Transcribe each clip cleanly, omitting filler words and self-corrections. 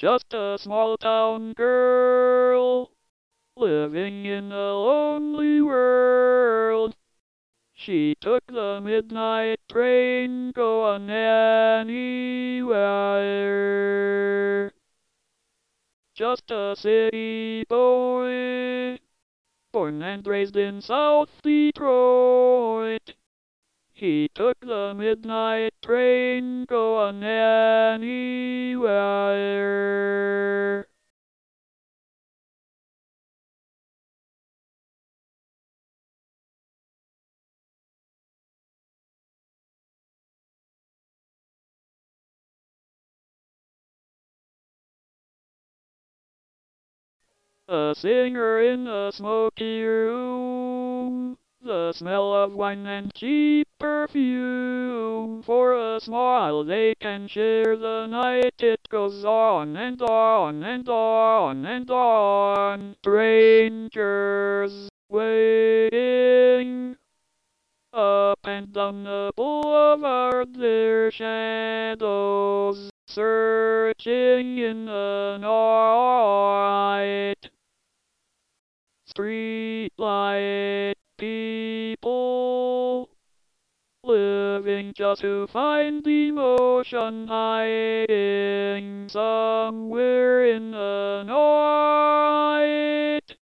Just a small town girl, living in a lonely world. She took the midnight train, going anywhere. Just a city boy, born and raised in South Detroit. He took the midnight train, going anywhere. A singer in a smoky room, the smell of wine and cheap perfume. For a smile they can share the night, it goes on and on and on and on. Strangers waiting up and down the boulevard, their shadows searching in the night. Streetlight people living just to find emotion hiding somewhere in the night.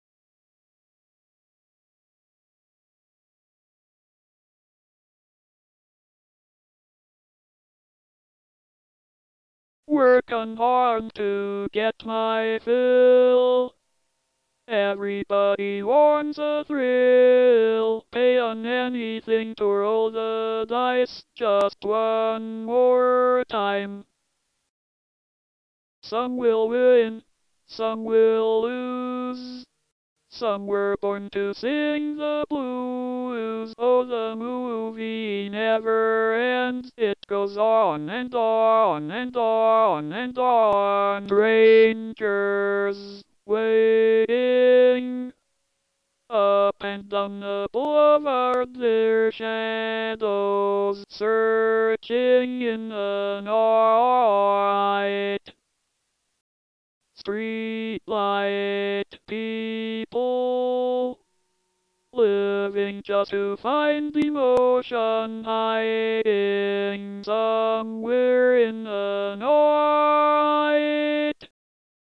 Working hard to get my fill. Everybody wants a thrill, paying anything to roll the dice just one more time. Some will win, some will lose. Some were born to sing the blues. Oh, the movie never ends. It goes on and on and on and on. Strangers waiting up and down the boulevard, their shadows searching in the night. Streetlight people living just to find emotion hiding somewhere in the night.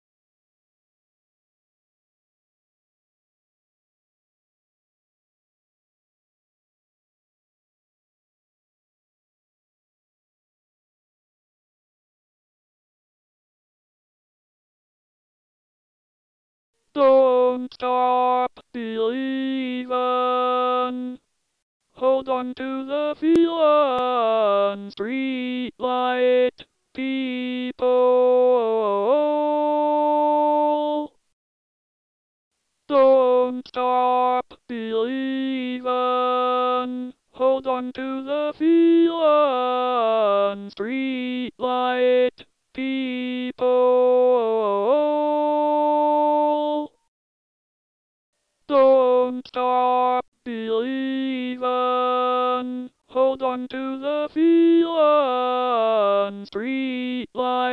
Don't stop believing. Hold on to the feeling. Streetlight people. Don't stop believing. Hold on to the feeling. Streetlight people. Don't stop believing. Hold on to the feeling. Streetlight